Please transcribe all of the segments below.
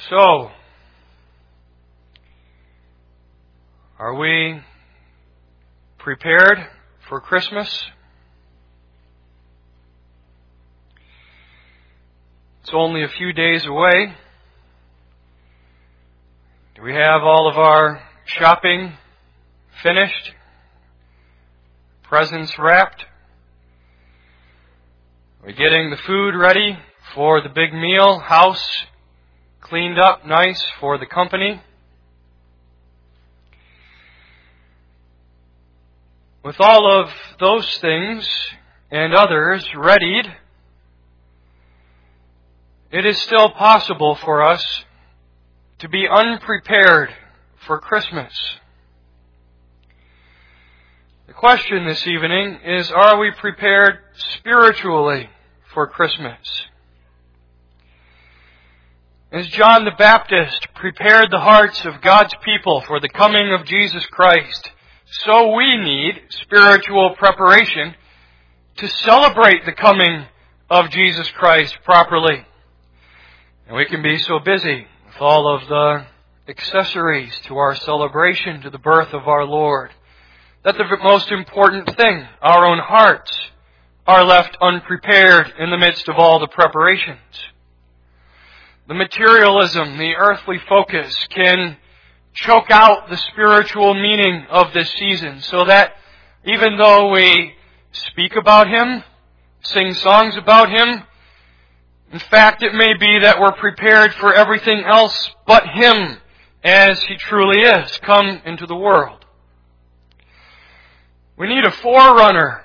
So, are we prepared for Christmas? It's only a few days away. Do we have all of our shopping finished? Presents wrapped? Are we getting the food ready for the big meal? House cleaned up nice for the company? With all of those things and others readied, it is still possible for us to be unprepared for Christmas. The question this evening is, are we prepared spiritually for Christmas? As John the Baptist prepared the hearts of God's people for the coming of Jesus Christ, so we need spiritual preparation to celebrate the coming of Jesus Christ properly. And we can be so busy with all of the accessories to our celebration to the birth of our Lord that the most important thing, our own hearts, are left unprepared in the midst of all the preparations. The materialism, the earthly focus can choke out the spiritual meaning of this season, so that even though we speak about Him, sing songs about Him, in fact, it may be that we're prepared for everything else but Him as He truly is, come into the world. We need a forerunner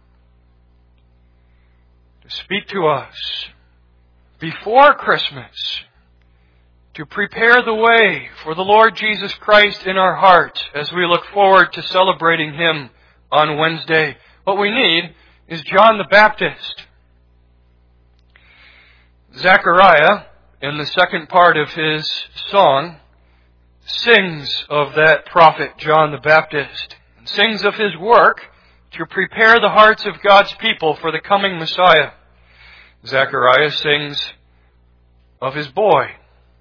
to speak to us before Christmas, to prepare the way for the Lord Jesus Christ in our hearts as we look forward to celebrating Him on Wednesday. What we need is John the Baptist. Zechariah, in the second part of his song, sings of that prophet John the Baptist, and sings of his work to prepare the hearts of God's people for the coming Messiah. Zechariah sings of his boy.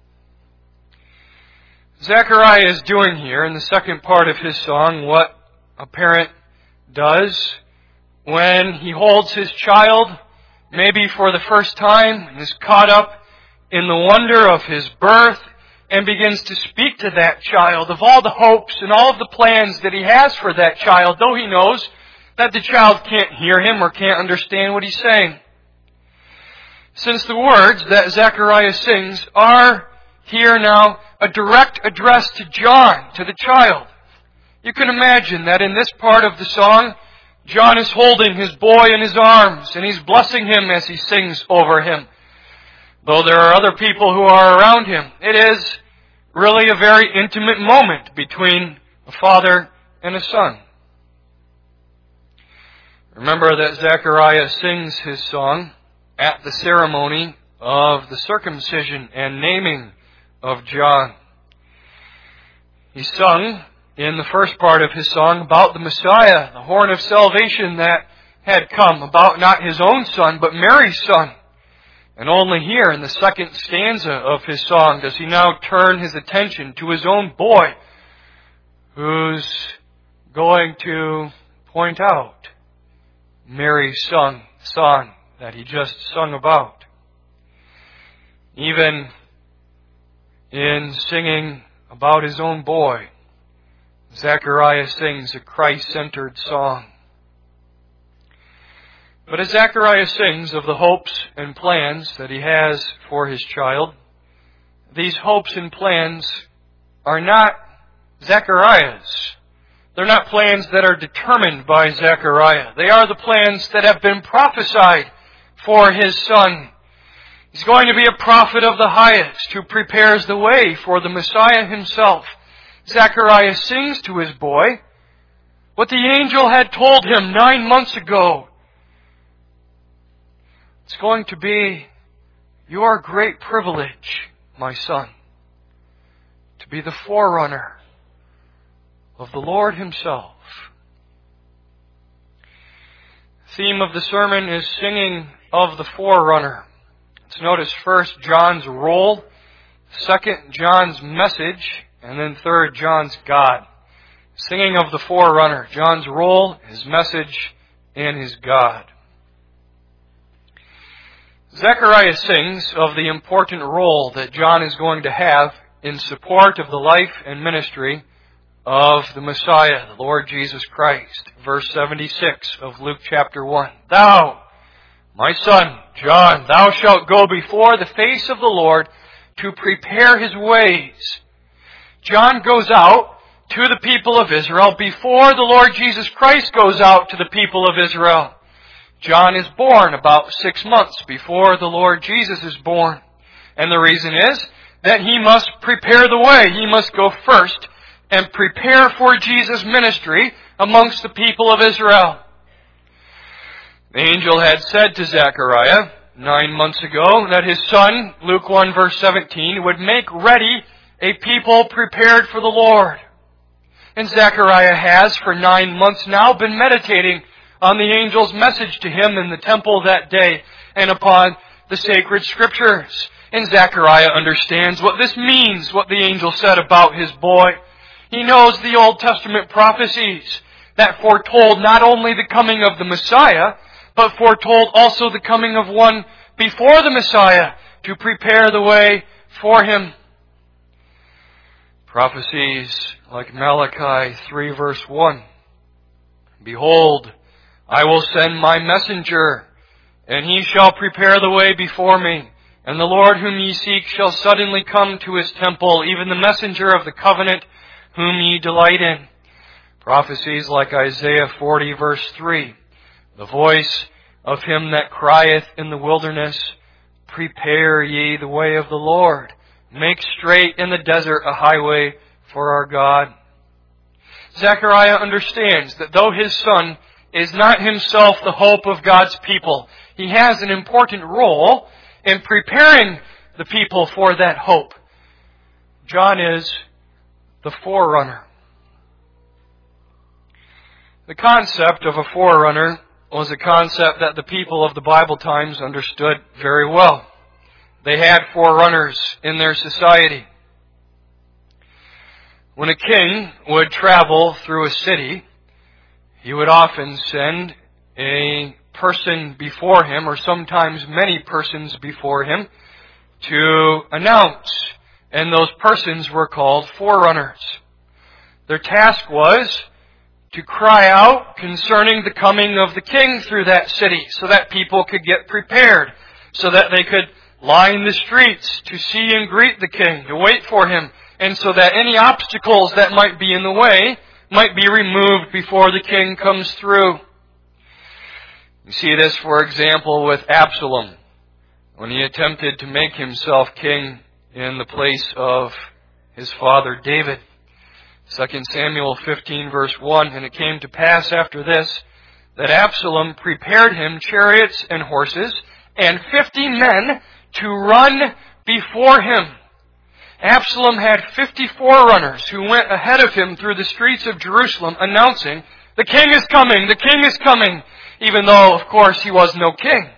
Zechariah is doing here in the second part of his song what a parent does when he holds his child, maybe for the first time, and is caught up in the wonder of his birth, and begins to speak to that child of all the hopes and all of the plans that he has for that child, though he knows that the child can't hear him or can't understand what he's saying. Since the words that Zechariah sings are here now a direct address to John, to the child, you can imagine that in this part of the song, John is holding his boy in his arms, and he's blessing him as he sings over him. Though there are other people who are around him, it is really a very intimate moment between a father and a son. Remember that Zechariah sings his song at the ceremony of the circumcision and naming of John. He sung in the first part of his song about the Messiah, the horn of salvation that had come, about not his own son, but Mary's son. And only here in the second stanza of his song does he now turn his attention to his own boy, who's going to point out Mary's son that he just sung about. Even in singing about his own boy, Zechariah sings a Christ-centered song. But as Zechariah sings of the hopes and plans that he has for his child, these hopes and plans are not Zechariah's. They're not plans that are determined by Zechariah. They are the plans that have been prophesied for his son. He's going to be a prophet of the highest who prepares the way for the Messiah himself. Zechariah sings to his boy what the angel had told him 9 months ago. It's going to be your great privilege, my son, to be the forerunner of the Lord Himself. The theme of the sermon is singing of the forerunner. Let's notice first John's role Second, John's message, and then third, John's God. Singing of the forerunner, John's role, his message, and his God. Zechariah sings of the important role that John is going to have in support of the life and ministry of the Messiah, the Lord Jesus Christ. Verse 76 of Luke chapter 1. Thou, my son, John, thou shalt go before the face of the Lord to prepare His ways. John goes out to the people of Israel before the Lord Jesus Christ goes out to the people of Israel. John is born about 6 months before the Lord Jesus is born. And the reason is that he must prepare the way. He must go first and prepare for Jesus' ministry amongst the people of Israel. The angel had said to Zechariah 9 months ago that his son, Luke 1 verse 17, would make ready a people prepared for the Lord. And Zechariah has, for 9 months now, been meditating on the angel's message to him in the temple that day and upon the sacred scriptures. And Zechariah understands what this means, what the angel said about his boy. He knows the Old Testament prophecies that foretold not only the coming of the Messiah, but foretold also the coming of one before the Messiah to prepare the way for him. Prophecies like Malachi 3 verse 1. Behold, I will send my messenger, and he shall prepare the way before me. And the Lord whom ye seek shall suddenly come to his temple, even the messenger of the covenant whom ye delight in. Prophecies like Isaiah 40 verse 3. The voice of him that crieth in the wilderness, prepare ye the way of the Lord. Make straight in the desert a highway for our God. Zechariah understands that though his son is not himself the hope of God's people, he has an important role in preparing the people for that hope. John is the forerunner. The concept of a forerunner was a concept that the people of the Bible times understood very well. They had forerunners in their society. When a king would travel through a city, he would often send a person before him, or sometimes many persons before him, to announce. And those persons were called forerunners. Their task was to cry out concerning the coming of the king through that city, so that people could get prepared, so that they could line the streets to see and greet the king, to wait for him, and so that any obstacles that might be in the way might be removed before the king comes through. You see this, for example, with Absalom, when he attempted to make himself king in the place of his father David. 2 Samuel 15 verse 1, and it came to pass after this, that Absalom prepared him chariots and horses, and 50 men to run before him. Absalom had 50 forerunners who went ahead of him through the streets of Jerusalem announcing, the king is coming, the king is coming, even though, of course, he was no king.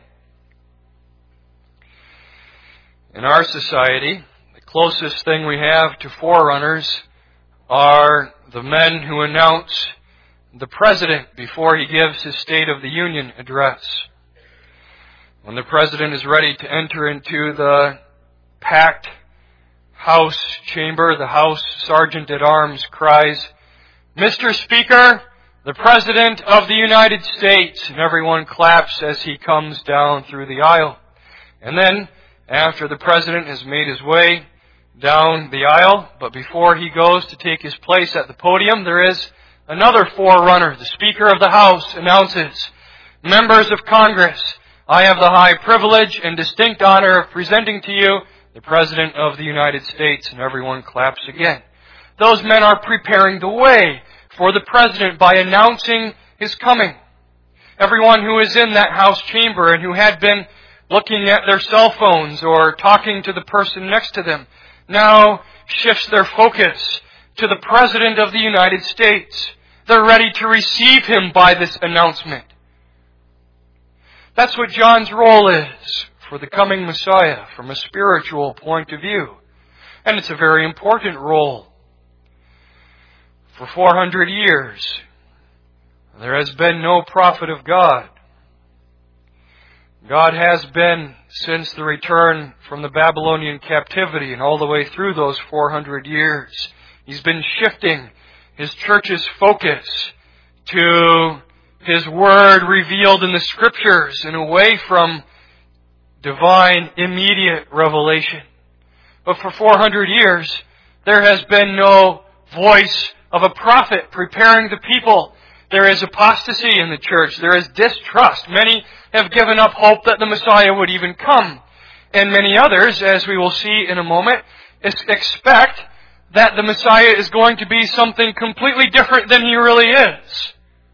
In our society, the closest thing we have to forerunners are the men who announce the president before he gives his State of the Union address. When the president is ready to enter into the packed House chamber, the House Sergeant at Arms cries, Mr. Speaker, the President of the United States, and everyone claps as he comes down through the aisle. And then, after the President has made his way down the aisle, but before he goes to take his place at the podium, there is another forerunner. The Speaker of the House announces, Members of Congress, I have the high privilege and distinct honor of presenting to you the President of the United States, and everyone claps again. Those men are preparing the way for the President by announcing his coming. Everyone who is in that House chamber and who had been looking at their cell phones or talking to the person next to them now shifts their focus to the President of the United States. They're ready to receive him by this announcement. That's what John's role is for the coming Messiah from a spiritual point of view. And it's a very important role. For 400 years, there has been no prophet of God. God has been, since the return from the Babylonian captivity and all the way through those 400 years, He's been shifting His church's focus to His Word revealed in the Scriptures and away from divine immediate revelation. But for 400 years, there has been no voice of a prophet preparing the people. There is apostasy in the church. There is distrust. Many have given up hope that the Messiah would even come. And many others, as we will see in a moment, expect that the Messiah is going to be something completely different than He really is.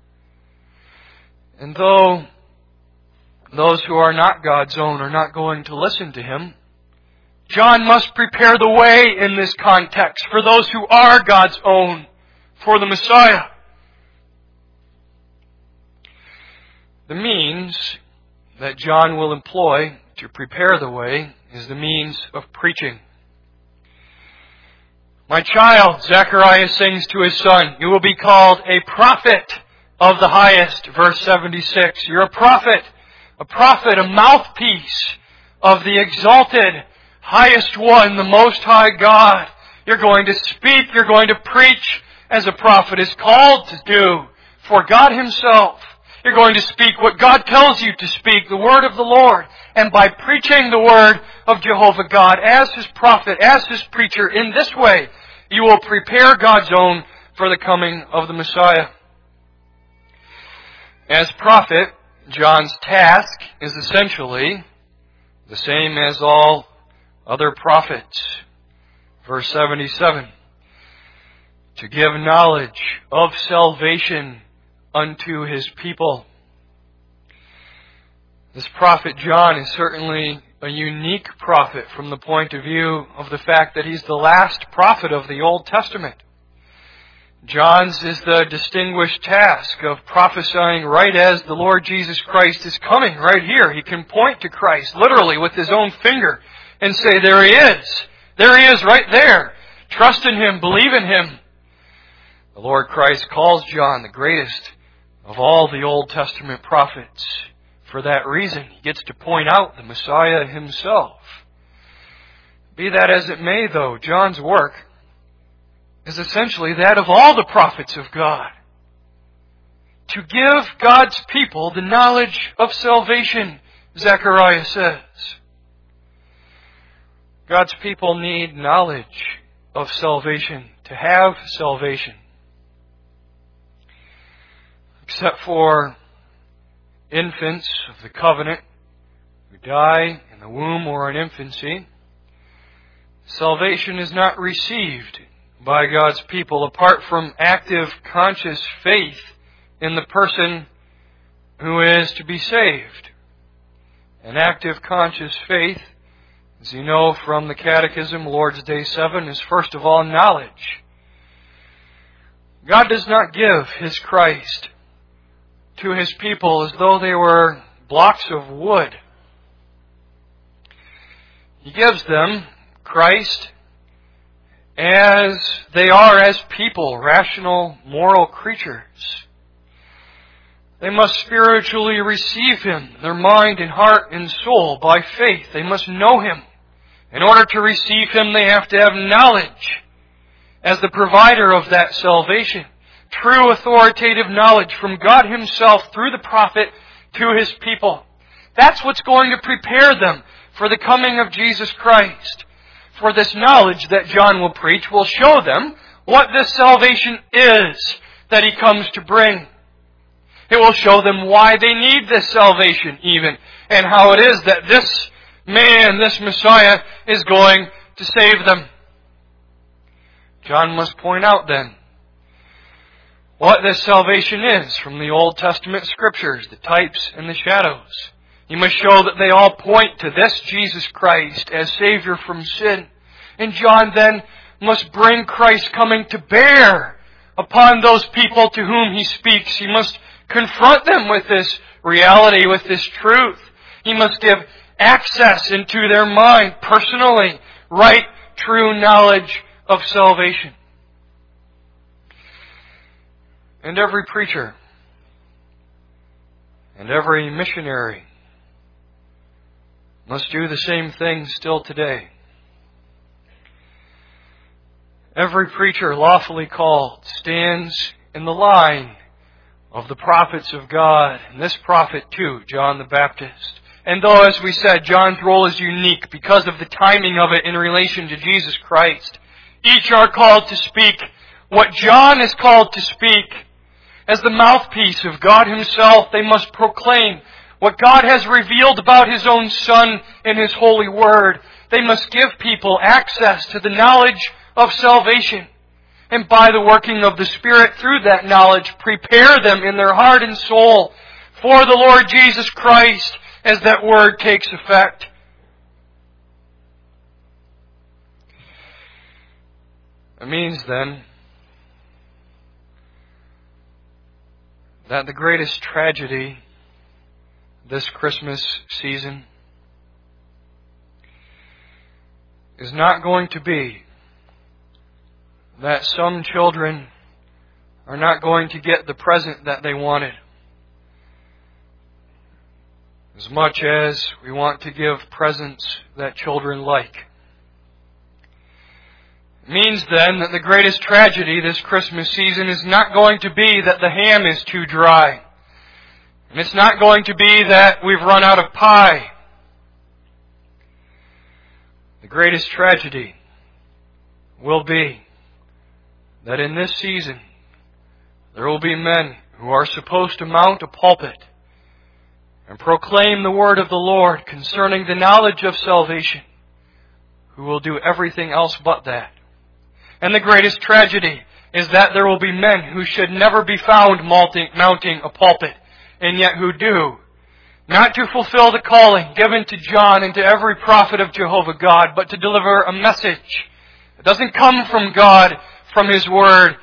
And though those who are not God's own are not going to listen to Him, John must prepare the way in this context for those who are God's own, for the Messiah. The means that John will employ to prepare the way is the means of preaching. My child, Zechariah sings to his son, you will be called a prophet of the highest. Verse 76. You're a prophet, a mouthpiece of the exalted, highest one, the Most High God. You're going to speak, you're going to preach as a prophet is called to do for God Himself. You're going to speak what God tells you to speak, the word of the Lord. And by preaching the word of Jehovah God as His prophet, as His preacher, in this way, you will prepare God's own for the coming of the Messiah. As prophet, John's task is essentially the same as all other prophets. Verse 77. To give knowledge of salvation unto His people. This prophet John is certainly a unique prophet from the point of view of the fact that he's the last prophet of the Old Testament. John's is the distinguished task of prophesying right as the Lord Jesus Christ is coming, right here. He can point to Christ literally with his own finger and say, there He is. There He is right there. Trust in Him. Believe in Him. The Lord Christ calls John the greatest of all the Old Testament prophets. For that reason, he gets to point out the Messiah Himself. Be that as it may, though, John's work is essentially that of all the prophets of God. To give God's people the knowledge of salvation, Zechariah says. God's people need knowledge of salvation, to have salvation. Except for infants of the covenant who die in the womb or in infancy, salvation is not received by God's people apart from active, conscious faith in the person who is to be saved. An active, conscious faith, as you know from the Catechism, Lord's Day 7, is first of all knowledge. God does not give His Christ to His people as though they were blocks of wood. He gives them Christ as they are as people, rational, moral creatures. They must spiritually receive Him, their mind and heart and soul, by faith. They must know Him. In order to receive Him, they have to have knowledge as the provider of that salvation. True authoritative knowledge from God Himself through the prophet to His people. That's what's going to prepare them for the coming of Jesus Christ. For this knowledge that John will preach will show them what this salvation is that He comes to bring. It will show them why they need this salvation even, and how it is that this man, this Messiah, is going to save them. John must point out then what this salvation is from the Old Testament Scriptures, the types and the shadows. He must show that they all point to this Jesus Christ as Savior from sin. And John then must bring Christ coming to bear upon those people to whom he speaks. He must confront them with this reality, with this truth. He must give access into their mind personally, right true knowledge of salvation. And every preacher and every missionary must do the same thing still today. Every preacher lawfully called stands in the line of the prophets of God, and this prophet too, John the Baptist. And though, as we said, John's role is unique because of the timing of it in relation to Jesus Christ, each are called to speak what John is called to speak. As the mouthpiece of God Himself, they must proclaim what God has revealed about His own Son in His holy Word. They must give people access to the knowledge of salvation, and by the working of the Spirit through that knowledge, prepare them in their heart and soul for the Lord Jesus Christ as that Word takes effect. It means then that the greatest tragedy this Christmas season is not going to be that some children are not going to get the present that they wanted. As much as we want to give presents that children like. It means then that the greatest tragedy this Christmas season is not going to be that the ham is too dry. And it's not going to be that we've run out of pie. The greatest tragedy will be that in this season there will be men who are supposed to mount a pulpit and proclaim the word of the Lord concerning the knowledge of salvation, who will do everything else but that. And the greatest tragedy is that there will be men who should never be found mounting a pulpit, and yet who do, not to fulfill the calling given to John and to every prophet of Jehovah God, but to deliver a message. It doesn't come from God, from His Word,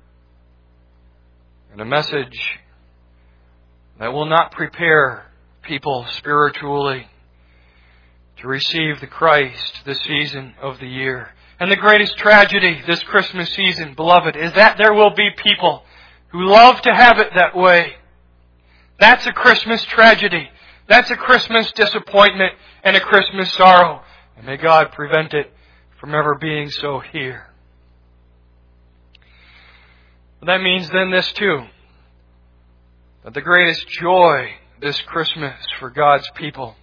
and a message that will not prepare people spiritually to receive the Christ this season of the year. And the greatest tragedy this Christmas season, beloved, is that there will be people who love to have it that way. That's a Christmas tragedy. That's a Christmas disappointment and a Christmas sorrow. And may God prevent it from ever being so here. But that means then this too, that the greatest joy this Christmas for God's people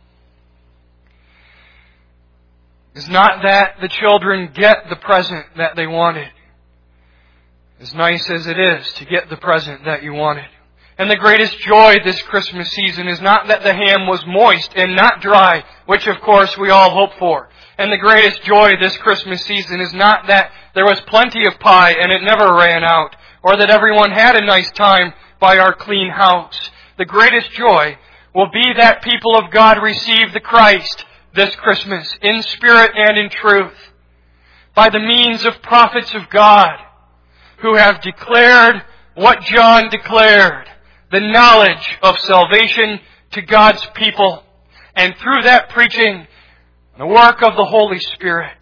is not that the children get the present that they wanted, as nice as it is to get the present that you wanted. And the greatest joy this Christmas season is not that the ham was moist and not dry, which of course we all hope for. And the greatest joy this Christmas season is not that there was plenty of pie and it never ran out, or that everyone had a nice time by our clean house. The greatest joy will be that people of God receive the Christ this Christmas in spirit and in truth by the means of prophets of God who have declared what John declared, the knowledge of salvation to God's people, and through that preaching, the work of the Holy Spirit,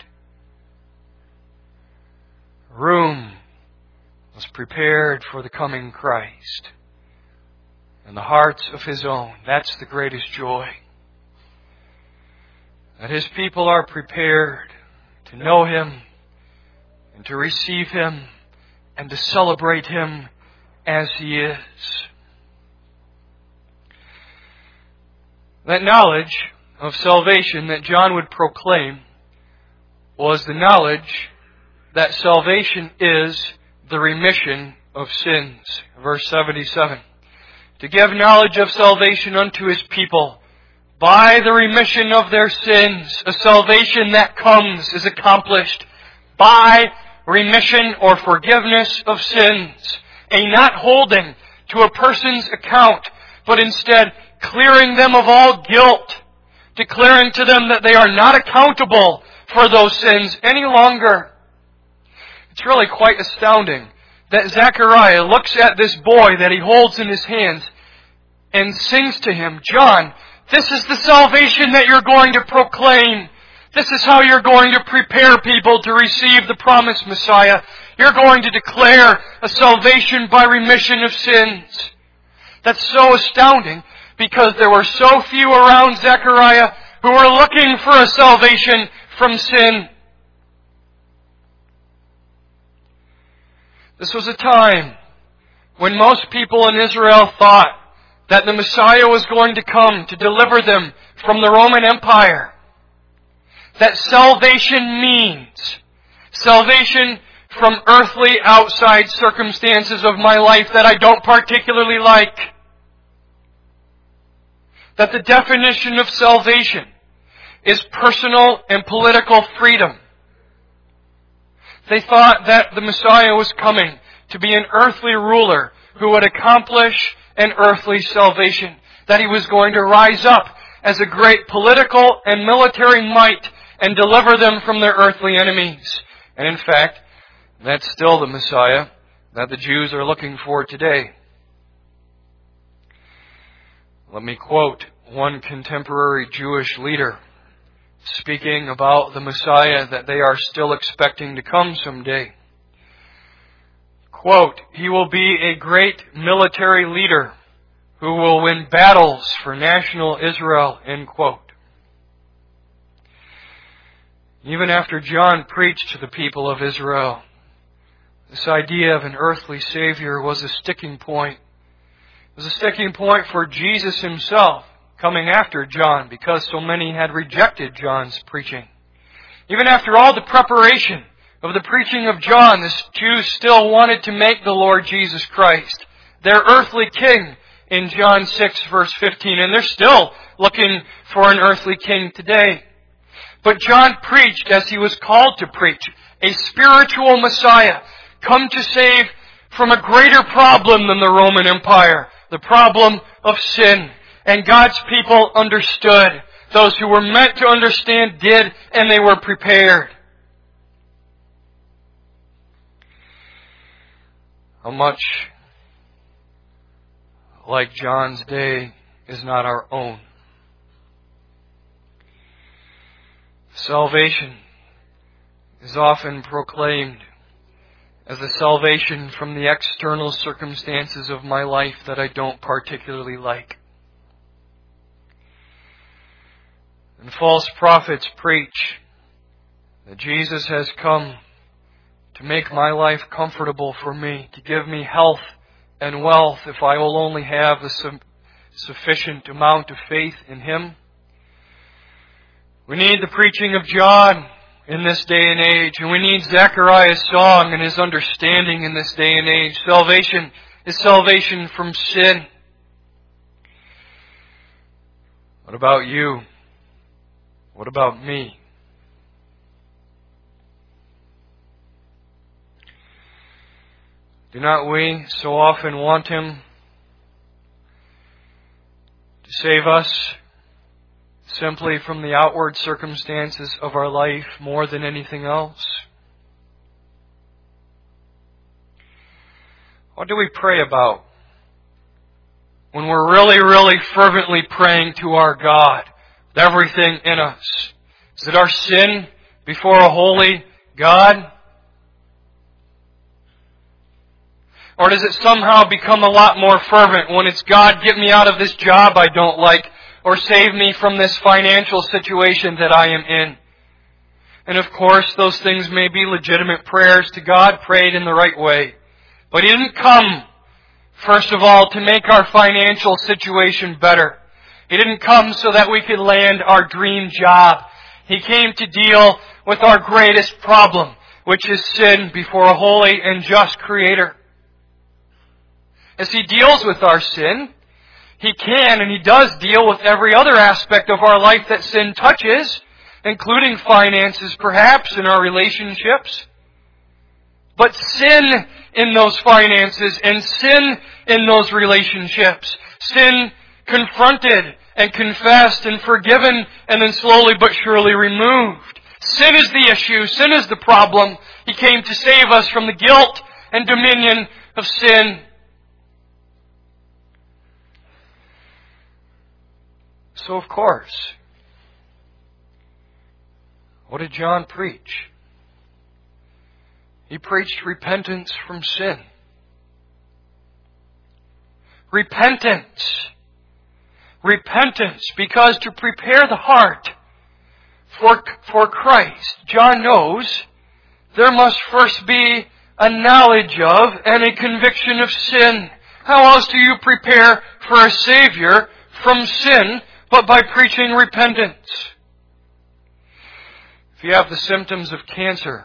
room was prepared for the coming Christ in the hearts of His own. That's the greatest joy. That His people are prepared to know Him and to receive Him and to celebrate Him as He is. That knowledge of salvation that John would proclaim was the knowledge that salvation is the remission of sins. Verse 77. To give knowledge of salvation unto His people by the remission of their sins. A salvation that comes, is accomplished by remission or forgiveness of sins. A not holding to a person's account, but instead clearing them of all guilt, declaring to them that they are not accountable for those sins any longer. It's really quite astounding that Zechariah looks at this boy that he holds in his hands and sings to him, John, this is the salvation that you're going to proclaim. This is how you're going to prepare people to receive the promised Messiah. You're going to declare a salvation by remission of sins. That's so astounding because there were so few around Zechariah who were looking for a salvation from sin. This was a time when most people in Israel thought that the Messiah was going to come to deliver them from the Roman Empire. That salvation means salvation from earthly outside circumstances of my life that I don't particularly like. That the definition of salvation is personal and political freedom. They thought that the Messiah was coming to be an earthly ruler who would accomplish an earthly salvation. That He was going to rise up as a great political and military might and deliver them from their earthly enemies. And in fact, that's still the Messiah that the Jews are looking for today. Let me quote one contemporary Jewish leader speaking about the Messiah that they are still expecting to come someday. Quote, "He will be a great military leader who will win battles for national Israel," end quote. Even after John preached to the people of Israel, this idea of an earthly Savior was a sticking point. It was a sticking point for Jesus Himself coming after John because so many had rejected John's preaching. Even after all the preparation of the preaching of John, the Jews still wanted to make the Lord Jesus Christ their earthly king in John 6 verse 15, and they're still looking for an earthly king today. But John preached as he was called to preach, a spiritual Messiah, come to save from a greater problem than the Roman Empire, the problem of sin. And God's people understood. Those who were meant to understand did, and they were prepared. How much like John's day is not our own. Salvation is often proclaimed as a salvation from the external circumstances of my life that I don't particularly like. And false prophets preach that Jesus has come to make my life comfortable for me, to give me health and wealth if I will only have a sufficient amount of faith in Him. We need the preaching of John in this day and age, and we need Zechariah's song and his understanding in this day and age. Salvation is salvation from sin. What about you? What about me? Do not we so often want Him to save us simply from the outward circumstances of our life more than anything else? What do we pray about when we're really fervently praying to our God with everything in us? Is it our sin before a holy God? Or does it somehow become a lot more fervent when it's, God, get me out of this job I don't like, or save me from this financial situation that I am in? And of course, those things may be legitimate prayers to God, prayed in the right way. But He didn't come, first of all, to make our financial situation better. He didn't come so that we could land our dream job. He came to deal with our greatest problem, which is sin before a holy and just Creator. As He deals with our sin, He can and He does deal with every other aspect of our life that sin touches, including finances perhaps, and our relationships. But sin in those finances and sin in those relationships, sin confronted and confessed and forgiven and then slowly but surely removed. Sin is the issue. Sin is the problem. He came to save us from the guilt and dominion of sin. So of course, What did John preach? He preached repentance from sin. Repentance. Repentance, because to prepare the heart for Christ, John knows there must first be a knowledge of and a conviction of sin. How else do you prepare for a Savior from sin but by preaching repentance? If you have the symptoms of cancer,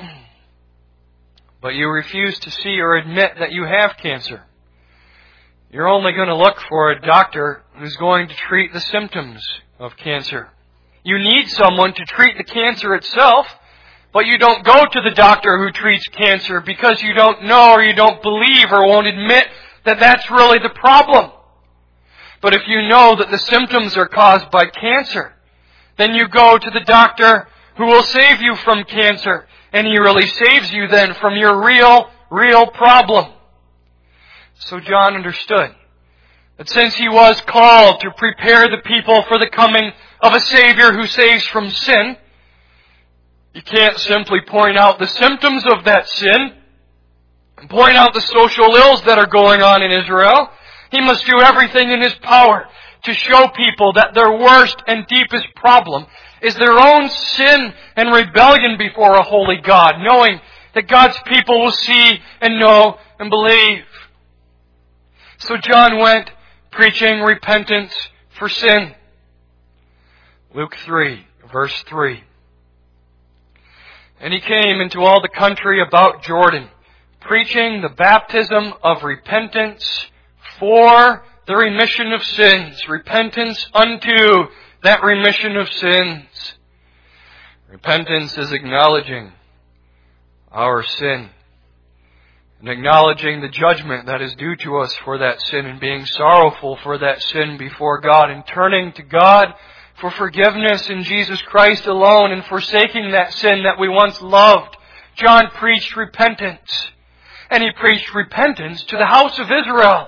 but you refuse to see or admit that you have cancer, you're only going to look for a doctor who's going to treat the symptoms of cancer. You need someone to treat the cancer itself, but you don't go to the doctor who treats cancer because you don't know or you don't believe or won't admit that that's really the problem. But if you know that the symptoms are caused by cancer, then you go to the doctor who will save you from cancer. And He really saves you then from your real problem. So John understood that since he was called to prepare the people for the coming of a Savior who saves from sin, you can't simply point out the symptoms of that sin and point out the social ills that are going on in Israel. He must do everything in his power to show people that their worst and deepest problem is their own sin and rebellion before a holy God, knowing that God's people will see and know and believe. So John went preaching repentance for sin. Luke 3, verse 3. And he came into all the country about Jordan, preaching the baptism of repentance for the remission of sins. Repentance unto that remission of sins. Repentance is acknowledging our sin and acknowledging the judgment that is due to us for that sin and being sorrowful for that sin before God and turning to God for forgiveness in Jesus Christ alone and forsaking that sin that we once loved. John preached repentance, and he preached repentance to the house of Israel.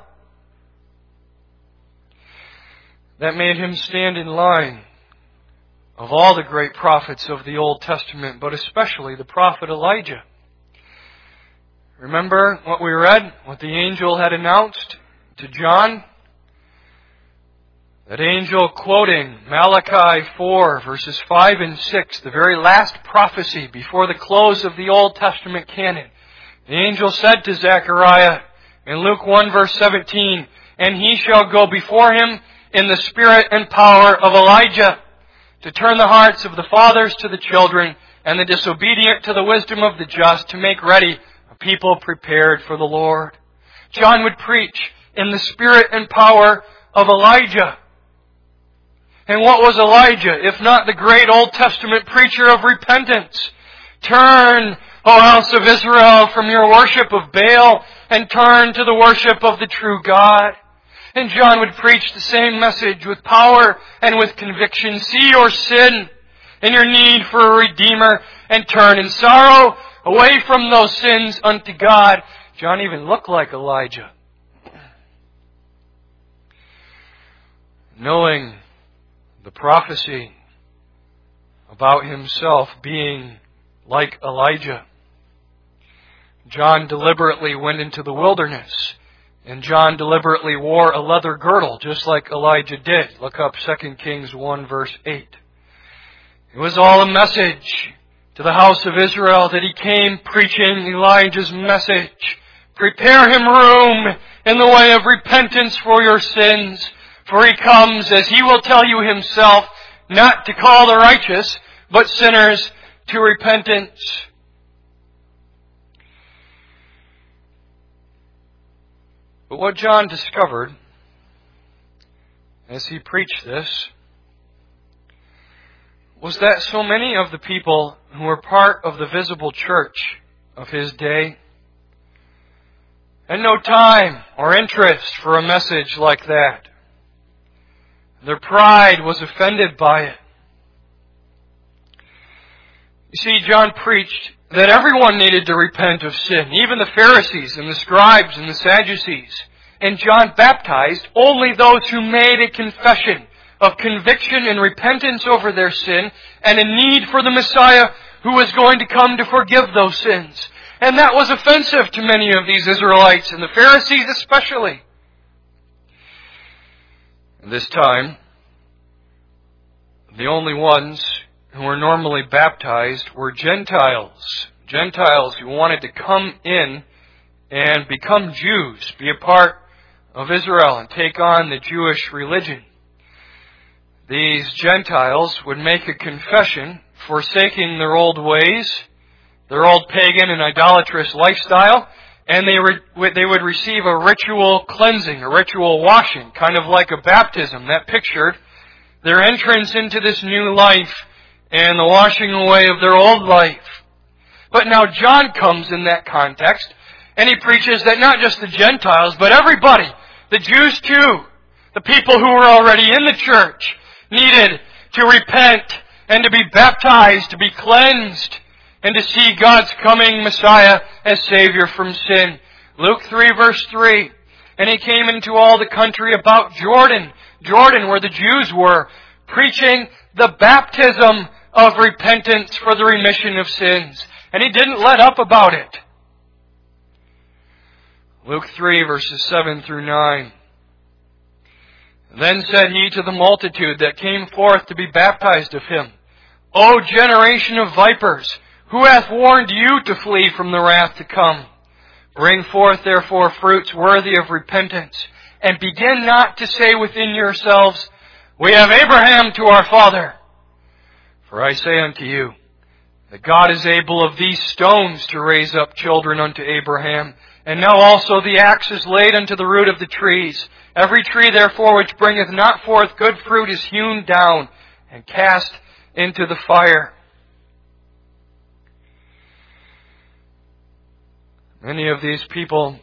That made him stand in line of all the great prophets of the Old Testament, but especially the prophet Elijah. Remember what we read, what the angel had announced to John? That angel quoting Malachi 4, verses 5 and 6, the very last prophecy before the close of the Old Testament canon. The angel said to Zechariah in Luke 1, verse 17, "And he shall go before him in the spirit and power of Elijah, to turn the hearts of the fathers to the children, and the disobedient to the wisdom of the just, to make ready a people prepared for the Lord." John would preach in the spirit and power of Elijah. And what was Elijah, if not the great Old Testament preacher of repentance? Turn, O house of Israel, from your worship of Baal, and turn to the worship of the true God. And John would preach the same message with power and with conviction. See your sin and your need for a Redeemer, and turn in sorrow away from those sins unto God. John even looked like Elijah. Knowing the prophecy about himself being like Elijah, John deliberately went into the wilderness. And John deliberately wore a leather girdle, just like Elijah did. Look up 2 Kings 1, verse 8. It was all a message to the house of Israel that he came preaching Elijah's message. Prepare him room in the way of repentance for your sins. For he comes, as he will tell you himself, not to call the righteous, but sinners to repentance. But what John discovered as he preached this was that so many of the people who were part of the visible church of his day had no time or interest for a message like that. Their pride was offended by it. You see, John preached that everyone needed to repent of sin, even the Pharisees and the scribes and the Sadducees. And John baptized only those who made a confession of conviction and repentance over their sin, and a need for the Messiah who was going to come to forgive those sins. And that was offensive to many of these Israelites, and the Pharisees especially. At this time, the only ones who were normally baptized were Gentiles. Gentiles who wanted to come in and become Jews, be a part of Israel and take on the Jewish religion. These Gentiles would make a confession, forsaking their old ways, their old pagan and idolatrous lifestyle, and they would receive a ritual cleansing, a ritual washing, kind of like a baptism that pictured their entrance into this new life and the washing away of their old life. But now John comes in that context, and he preaches that not just the Gentiles, but everybody, the Jews too, the people who were already in the church, needed to repent and to be baptized, to be cleansed, and to see God's coming Messiah as Savior from sin. Luke 3 verse 3, and he came into all the country about Jordan, where the Jews were, preaching the baptism of repentance for the remission of sins. And he didn't let up about it. Luke 3 verses 7 through 9. Then said he to the multitude that came forth to be baptized of him, O generation of vipers, who hath warned you to flee from the wrath to come? Bring forth therefore fruits worthy of repentance, and begin not to say within yourselves, We have Abraham to our father. For I say unto you, that God is able of these stones to raise up children unto Abraham. And now also the axe is laid unto the root of the trees. Every tree therefore which bringeth not forth good fruit is hewn down and cast into the fire. Many of these people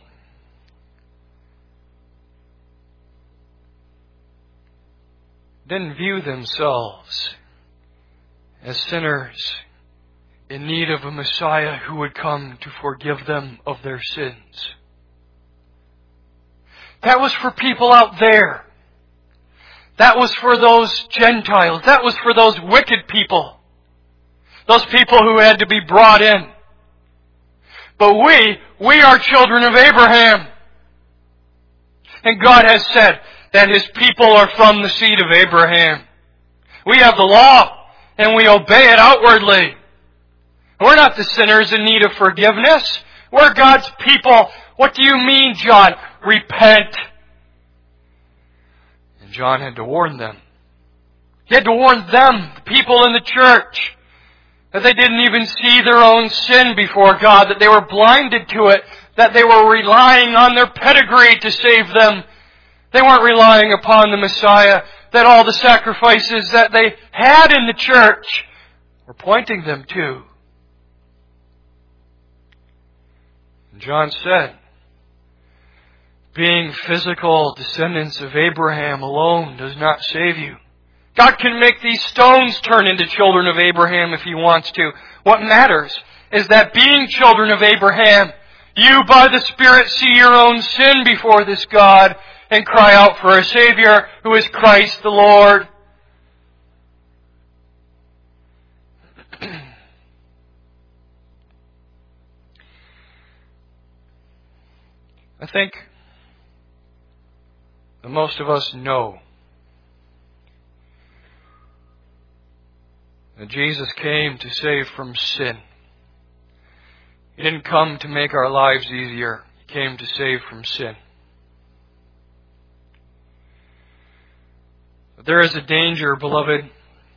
didn't view themselves as sinners in need of a Messiah who would come to forgive them of their sins. That was for people out there. That was for those Gentiles. That was for those wicked people. Those people who had to be brought in. But we are children of Abraham. And God has said that His people are from the seed of Abraham. We have the law, and we obey it outwardly. We're not the sinners in need of forgiveness. We're God's people. What do you mean, John? Repent. And John had to warn them. He had to warn them, the people in the church, that they didn't even see their own sin before God, that they were blinded to it, that they were relying on their pedigree to save them. They weren't relying upon the Messiah, that all the sacrifices that they had in the church were pointing them to. John said, being physical descendants of Abraham alone does not save you. God can make these stones turn into children of Abraham if He wants to. What matters is that being children of Abraham, you by the Spirit see your own sin before this God and cry out for a Savior who is Christ the Lord. I think that most of us know that Jesus came to save from sin. He didn't come to make our lives easier. He came to save from sin. But there is a danger, beloved,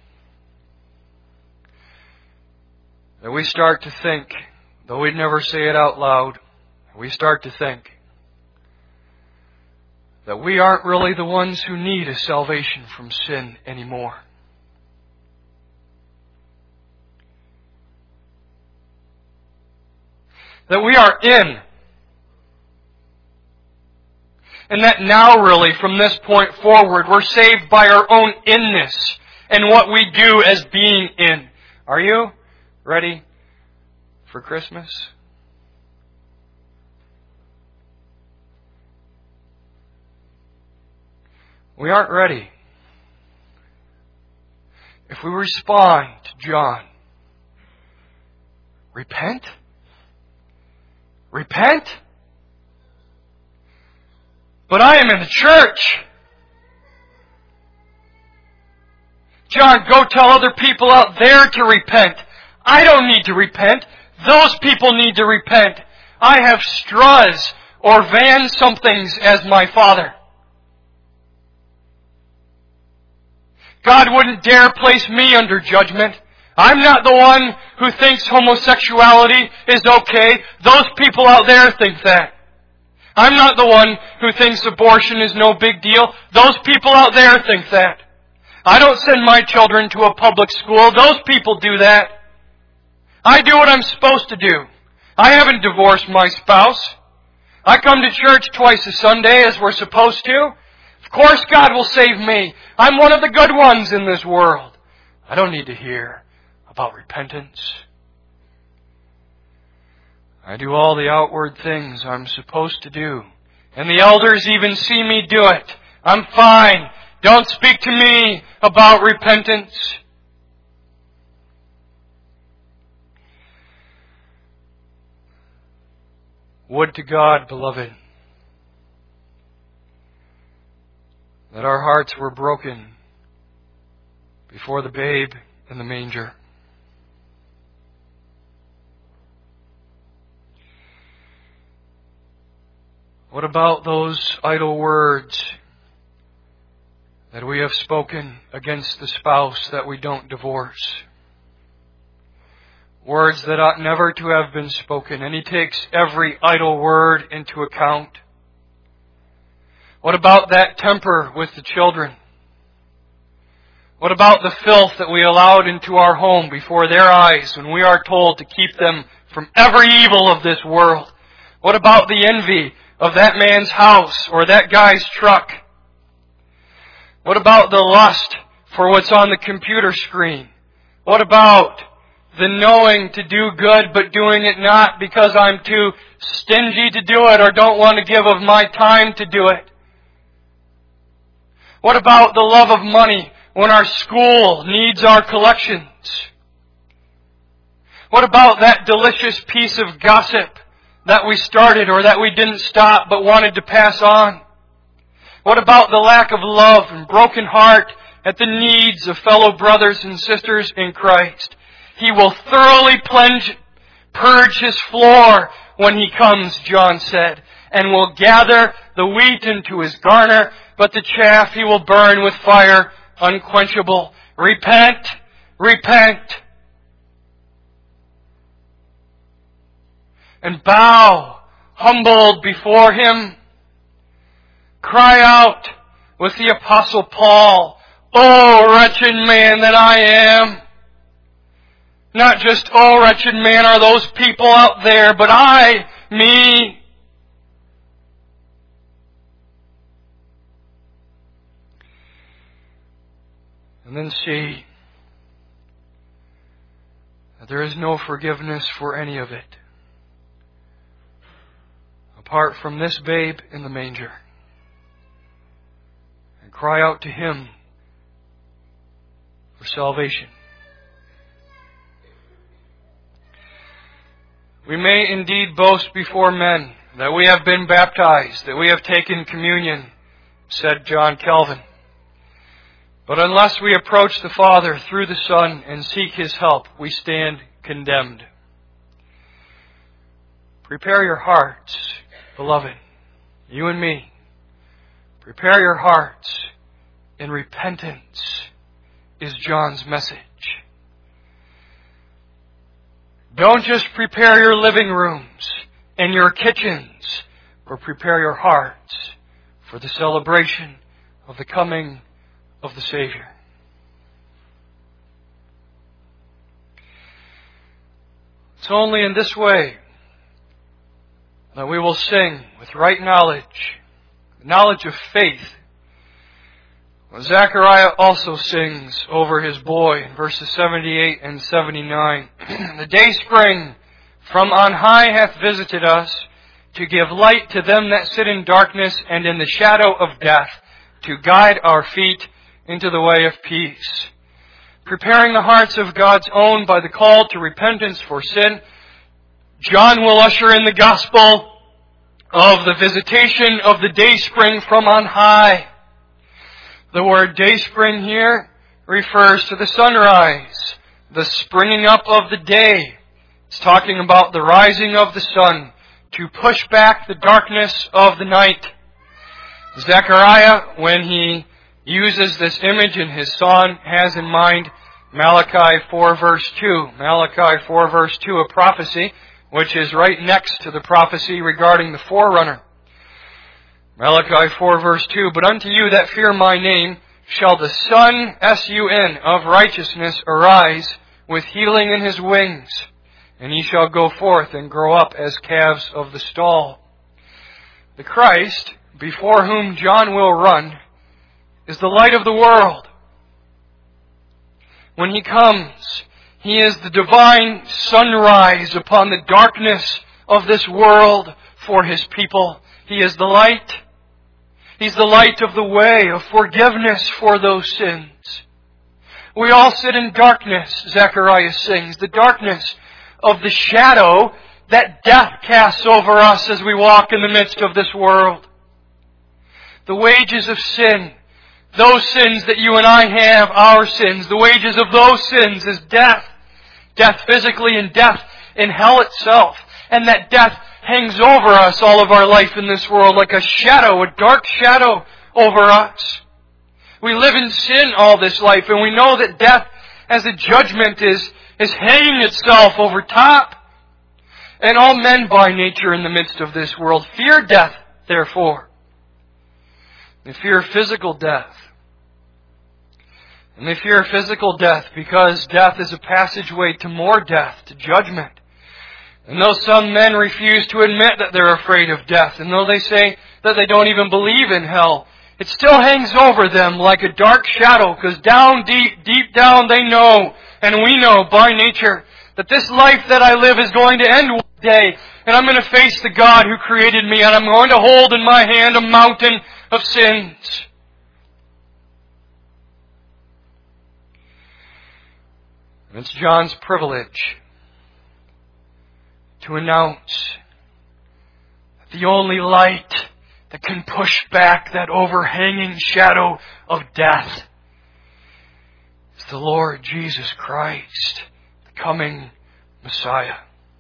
that we start to think, though we'd never say it out loud, we start to think that we aren't really the ones who need a salvation from sin anymore. That we are in. And that now really, from this point forward, we're saved by our own inness and what we do as being in. Are you ready for Christmas? We aren't ready. if we respond to John, repent? Repent? But I am in the church. John, go tell other people out there to repent. I don't need to repent. Those people need to repent. I have straws or van somethings as my father. God wouldn't dare place me under judgment. I'm not the one who thinks homosexuality is okay. Those people out there think that. I'm not the one who thinks abortion is no big deal. Those people out there think that. I don't send my children to a public school. Those people do that. I do what I'm supposed to do. I haven't divorced my spouse. I come to church twice a Sunday as we're supposed to. Of course God will save me. I'm one of the good ones in this world. I don't need to hear about repentance. I do all the outward things I'm supposed to do. And the elders even see me do it. I'm fine. Don't speak to me about repentance. Would to God, beloved, that our hearts were broken before the babe in the manger. What about those idle words that we have spoken against the spouse that we don't divorce? Words that ought never to have been spoken, and He takes every idle word into account. What about that temper with the children? What about the filth that we allowed into our home before their eyes when we are told to keep them from every evil of this world? What about the envy of that man's house or that guy's truck? What about the lust for what's on the computer screen? What about the knowing to do good but doing it not because I'm too stingy to do it or don't want to give of my time to do it? What about the love of money when our school needs our collections? What about that delicious piece of gossip that we started or that we didn't stop but wanted to pass on? What about the lack of love and broken heart at the needs of fellow brothers and sisters in Christ? He will thoroughly purge His floor when He comes, John said, and will gather the wheat into His garner, but the chaff He will burn with fire unquenchable. Repent, repent, and bow humbled before Him. Cry out with the Apostle Paul, "Oh, wretched man that I am." Not just, "Oh, wretched man are those people out there," but I, me. And then see that there is no forgiveness for any of it apart from this babe in the manger. And cry out to Him for salvation. We may indeed boast before men that we have been baptized, that we have taken communion, said John Calvin. But unless we approach the Father through the Son and seek His help, we stand condemned. Prepare your hearts, beloved, you and me. Prepare your hearts in repentance is John's message. Don't just prepare your living rooms and your kitchens, but prepare your hearts for the celebration of the coming of the Savior. It's only in this way that we will sing with right knowledge, the knowledge of faith. Well, Zechariah also sings over his boy in verses 78 and 79. The day spring from on high hath visited us to give light to them that sit in darkness and in the shadow of death, to guide our feet into the way of peace. preparing the hearts of God's own by the call to repentance for sin. John will usher in the gospel of the visitation of the dayspring from on high. The word dayspring here refers to the sunrise, the springing up of the day. It's talking about the rising of the sun to push back the darkness of the night. Zechariah, when he uses this image in his song, has in mind Malachi 4 verse 2. Malachi 4 verse 2, a prophecy which is right next to the prophecy regarding the forerunner. Malachi 4 verse 2, but unto you that fear my name shall the Son, S-U-N, of righteousness arise with healing in his wings, and he shall go forth and grow up as calves of the stall. The Christ, before whom John will run, is the light of the world. When he comes, he is the divine sunrise upon the darkness of this world for his people. He is the light. He's the light of the way of forgiveness for those sins. We all sit in darkness, Zechariah sings, the darkness of the shadow that death casts over us as we walk in the midst of this world. The wages of sin, those sins that you and I have, our sins, the wages of those sins is death. Death physically and death in hell itself. And that death hangs over us all of our life in this world like a shadow, a dark shadow over us. We live in sin all this life, and we know that death as a judgment is hanging itself over top. And all men by nature in the midst of this world fear death, therefore. They fear physical death. And they fear physical death because death is a passageway to more death, to judgment. And though some men refuse to admit that they're afraid of death, and though they say that they don't even believe in hell, it still hangs over them like a dark shadow, because down deep down they know, and we know by nature, that this life that I live is going to end one day, and I'm going to face the God who created me, and I'm going to hold in my hand a mountain of sins. And it's John's privilege to announce that the only light that can push back that overhanging shadow of death is the Lord Jesus Christ, the coming Messiah.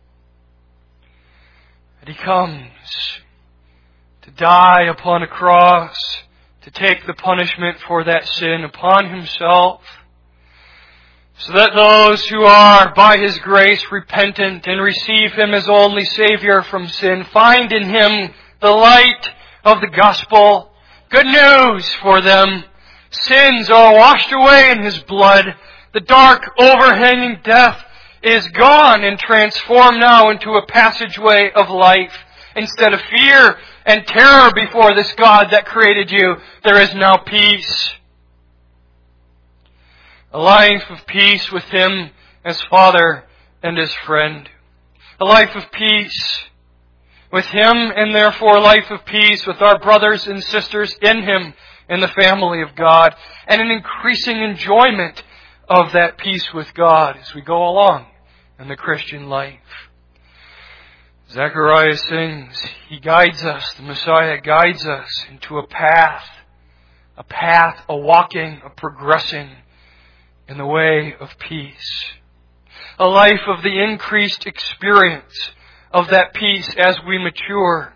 And He comes to die upon a cross, to take the punishment for that sin upon Himself, so that those who are, by His grace, repentant and receive Him as only Savior from sin, find in Him the light of the gospel. Good news for them. Sins are washed away in His blood. The dark, overhanging death is gone and transformed now into a passageway of life. Instead of fear and terror before this God that created you, there is now peace. A life of peace with Him as Father and as friend. A life of peace with Him, and therefore a life of peace with our brothers and sisters in Him, in the family of God, and an increasing enjoyment of that peace with God as we go along in the Christian life. Zechariah sings, He guides us, the Messiah guides us into a path, a walking, a progressing in the way of peace. A life of the increased experience of that peace as we mature.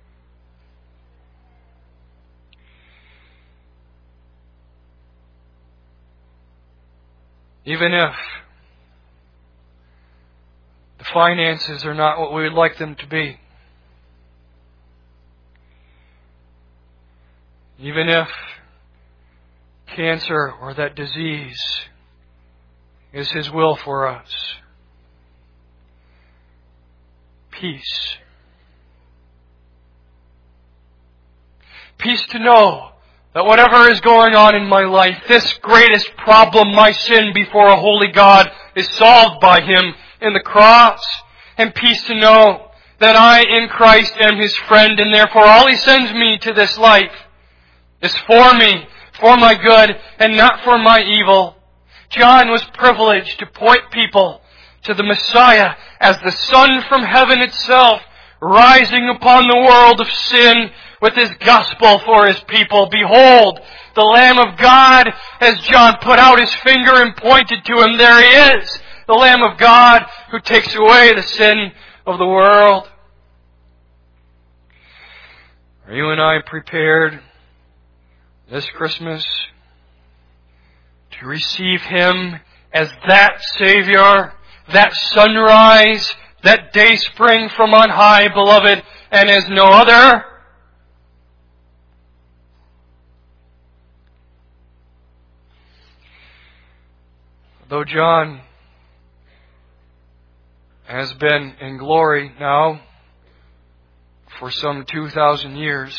Even if the finances are not what we would like them to be. Even if cancer or that disease is His will for us. Peace. Peace to know that whatever is going on in my life, this greatest problem, my sin before a holy God, is solved by Him in the cross. And peace to know that I in Christ am His friend, and therefore all He sends me to this life is for me, for my good, and not for my evil. John was privileged to point people to the Messiah as the Son from heaven itself, rising upon the world of sin with His gospel for His people. Behold, the Lamb of God, as John put out his finger and pointed to Him, there He is, the Lamb of God who takes away the sin of the world. Are you and I prepared this Christmas to receive Him as that Savior, that sunrise, that day spring from on high, beloved, and as no other? Though John has been in glory now for some 2,000 years,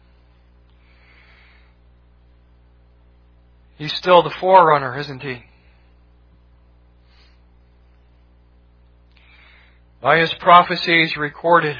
he's still the forerunner, isn't he? By his prophecies recorded,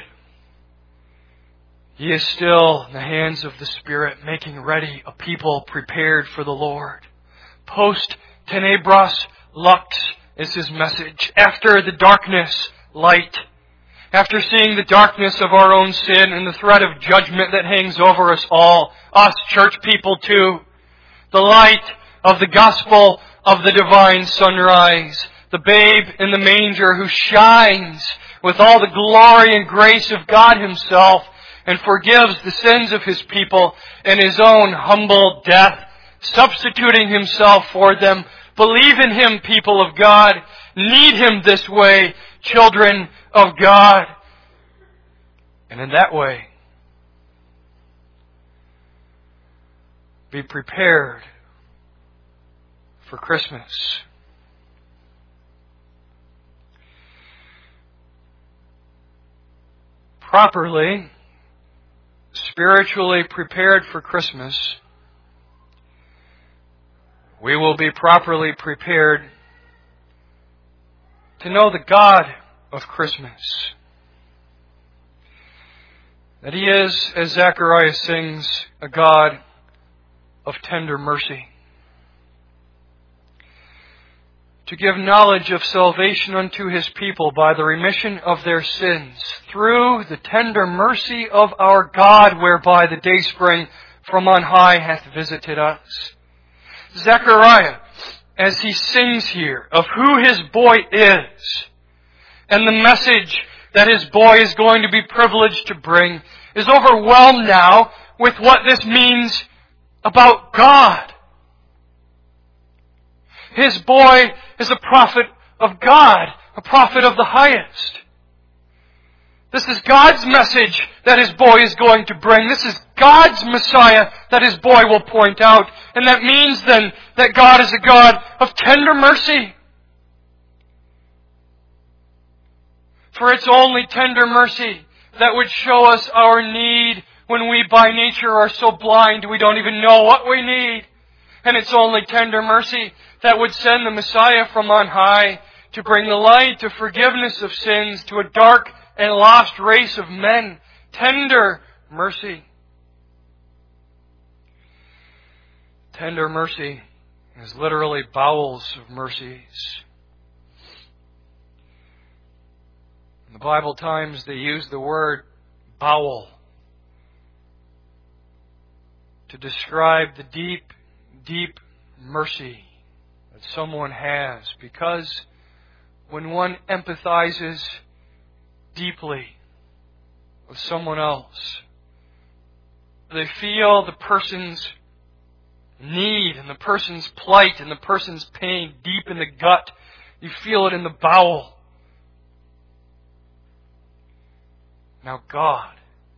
he is still in the hands of the Spirit, making ready a people prepared for the Lord. Post tenebras lux is his message. After the darkness, light. After seeing the darkness of our own sin and the threat of judgment that hangs over us all, us church people too, the light of the gospel of the divine sunrise, the babe in the manger who shines with all the glory and grace of God Himself and forgives the sins of His people in His own humble death, substituting Himself for them. Believe in Him, people of God. Need Him this way, children of God. And in that way, be prepared for Christmas. Properly, spiritually prepared for Christmas, we will be properly prepared to know the God of Christmas. That He is, as Zechariah sings, a God of tender mercy. To give knowledge of salvation unto His people by the remission of their sins through the tender mercy of our God, whereby the dayspring from on high hath visited us. Zechariah, as he sings here of who his boy is and the message that his boy is going to be privileged to bring, is overwhelmed now with what this means about God. His boy is a prophet of God, a prophet of the highest. This is God's message that his boy is going to bring. This is God's Messiah that his boy will point out. And that means then that God is a God of tender mercy. For it's only tender mercy that would show us our need when we by nature are so blind we don't even know what we need. And it's only tender mercy that would send the Messiah from on high to bring the light of forgiveness of sins to a dark and lost race of men. Tender mercy. Tender mercy is literally bowels of mercies. In the Bible times they use the word bowel to describe the deep, deep mercy that someone has, because when one empathizes deeply with someone else, they feel the person's need and the person's plight and the person's pain deep in the gut. You feel it in the bowel. Now God,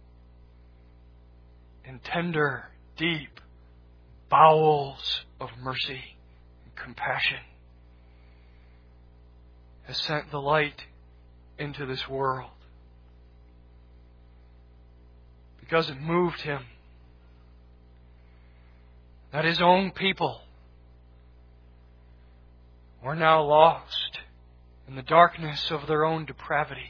in tender, deep bowels of mercy and compassion, has sent the light into this world because it moved Him that His own people were now lost in the darkness of their own depravity.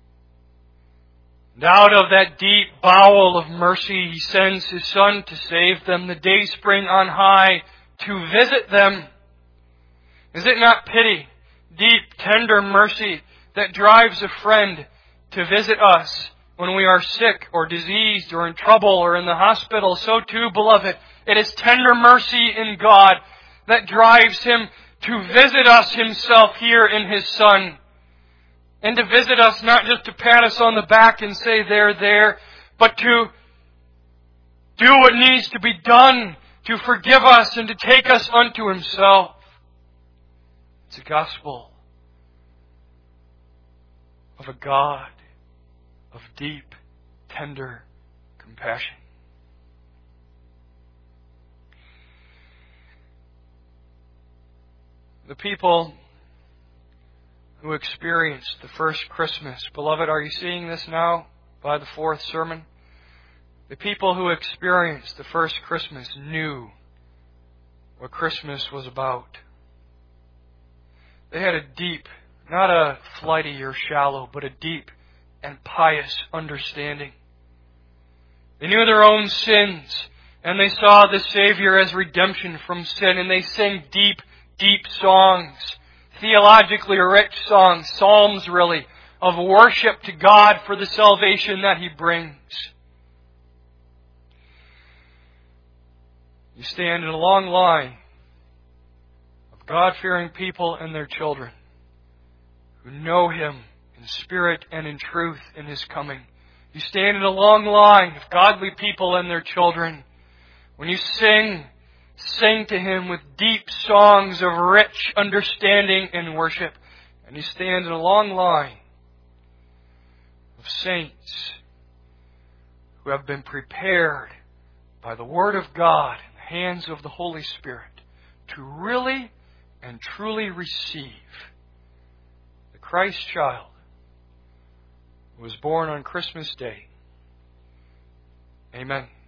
And out of that deep bowel of mercy, He sends His Son to save them, the dayspring on high, to visit them, Is it not pity, deep, tender mercy that drives a friend to visit us when we are sick or diseased or in trouble or in the hospital? So too, beloved, it is tender mercy in God that drives Him to visit us Himself here in His Son. And to visit us not just to pat us on the back and say they're there, but to do what needs to be done to forgive us and to take us unto Himself. It's a gospel of a God of deep, tender compassion. The people who experienced the first Christmas, beloved, are you seeing this now by the fourth sermon? The people who experienced the first Christmas knew what Christmas was about. They had a deep, not a flighty or shallow, but a deep and pious understanding. They knew their own sins, and they saw the Savior as redemption from sin, and they sang deep, deep songs, theologically rich songs, psalms really, of worship to God for the salvation that He brings. You stand in a long line of God-fearing people and their children who know Him in spirit and in truth in His coming. You stand in a long line of godly people and their children. When you sing to Him with deep songs of rich understanding and worship. And you stand in a long line of saints who have been prepared by the Word of God in the hands of the Holy Spirit to really and truly receive the Christ child who was born on Christmas Day. Amen.